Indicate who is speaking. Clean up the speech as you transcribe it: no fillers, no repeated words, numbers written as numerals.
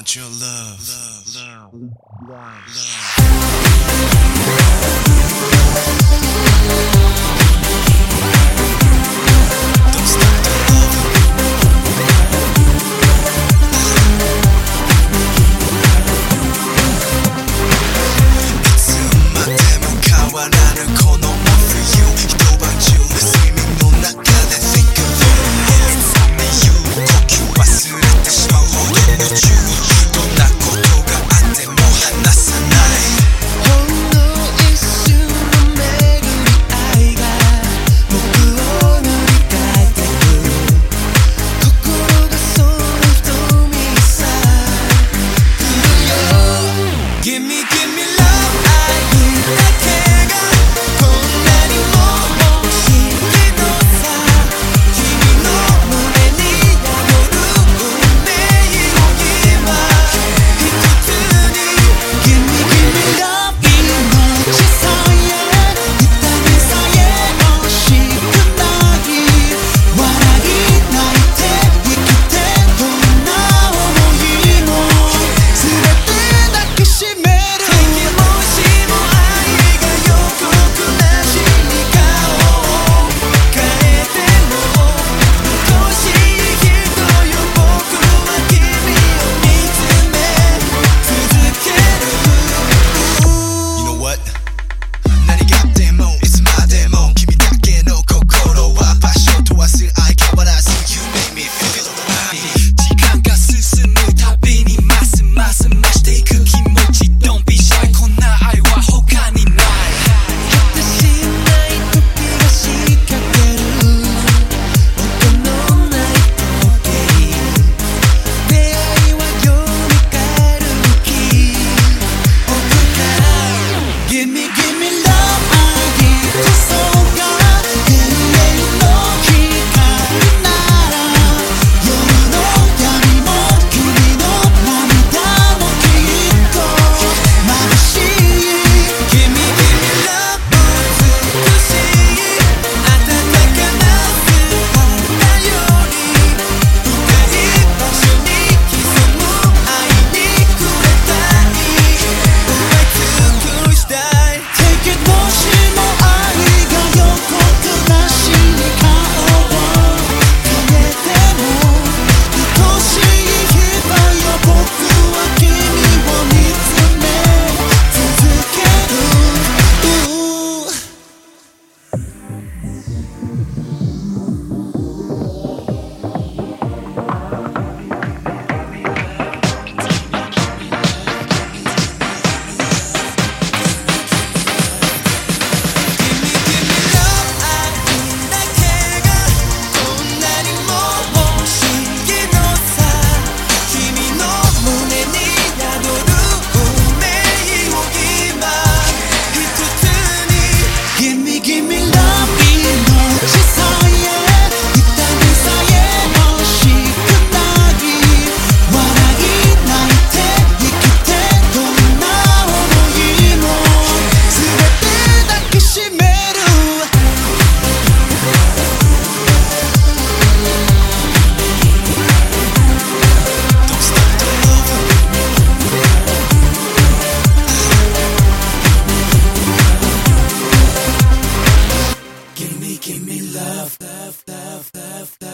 Speaker 1: want your love. Don't stop the love.いつまでも変わらぬこの冬、一晩中睡眠の中で think of it. It's only you. 呼吸忘れてしまうほど夢中。どんなことがあっても離さない。ほんの一瞬の巡り合いが僕を塗り替えてく。心がその瞳さ来るよ。Give me, give me love. 愛だけがこんなにも欲しいのさ。君の胸に宿る運命を今一つに Give me, give me love. 命さえ痛みさえ惜しくない。笑い泣いて生きてどんな想いも全て抱きしめる。もしも愛が予告なしに顔を変えても愛しい人よ。僕は君を見つめ続ける。You know what? 何があってもいつまでも君だけの心は場所問わず相変わらず You make me feel alive. 時間が進むたびにますます増していく気持ち Don't be shy. こんな愛は他にない。果てしない時が仕掛ける音のない時計。出会いはよみがえる気奥から Give me, give me love. 愛こそが永遠の光なら夜の闇も君の涙もきっと眩しい。Give me, give me love. 美しい暖かな姿より深い場所に潜む愛に触れたい。奪い尽くしたい。Take it. もしも愛が予告なしに顔を変えても愛しい人よ。僕は君を見つめ続ける。Give me, give me love. 命さえ痛みさえ惜しくない。笑い泣いて生きてどんな想いも全て抱きしめる。Don't stop the love. Give me love, love, love, love, love.